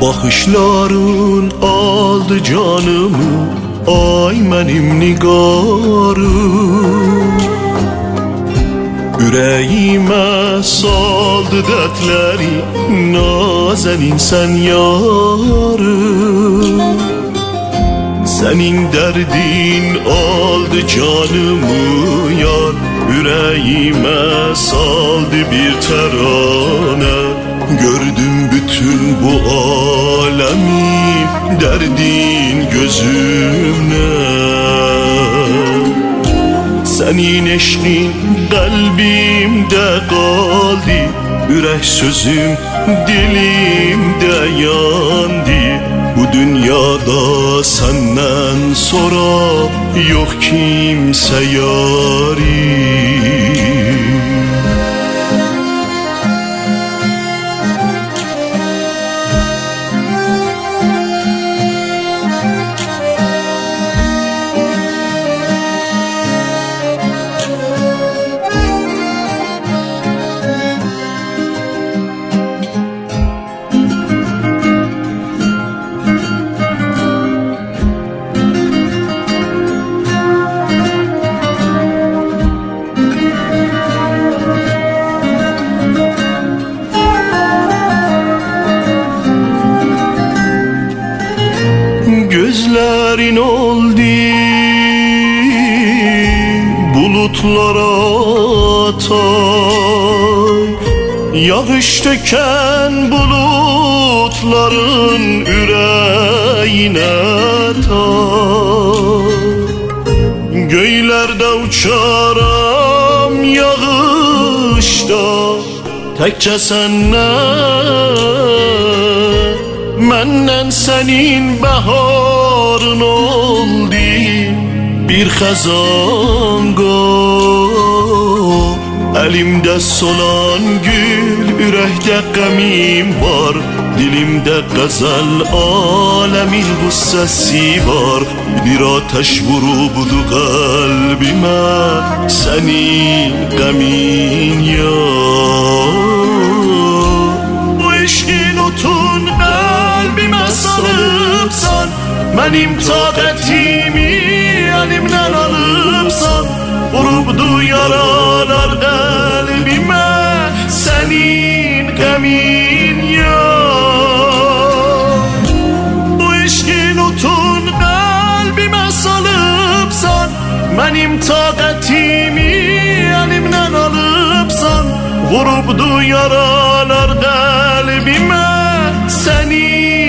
Baxışların aldı canımı, ay mənim nigarım. Ürəyimə saldı dərdləri, nazənin sən yarım. Sənin dərdin aldı canımı yar, ürəyimə saldı bir tərənə. Gördüm bütün bu alemin derdin gözümle. Senin eşkin kalbimde kaldı, yürek sözüm dilimde yandı. Bu dünyada senden sonra yok kimse yarim. Gözlerin oldu bulutlara atay, yağış döken bulutların yüreğine tay. Göylerde uçaram yağışta, tekçe senden. Məndən sənin bəharın oldu bir xəzanqar. Əlimdə solan gül, ürəkdə qəmim var, dilimdə qəzəl aləmin qüssəsi var. Bir ateş vurubdu qəlbimə sənin qəmin yar. Bu eşqin otun qalbimə salıbsan, mənim taqətimi əlimdən alıbsan. Vurubdu yaralar qəlbimə sənin qəmin yar. Bu eşqin otun qalbimə salıbsan, mənim taqətimi əlimdən alıbsan. Vurubdu yaralar qəlbimə sənin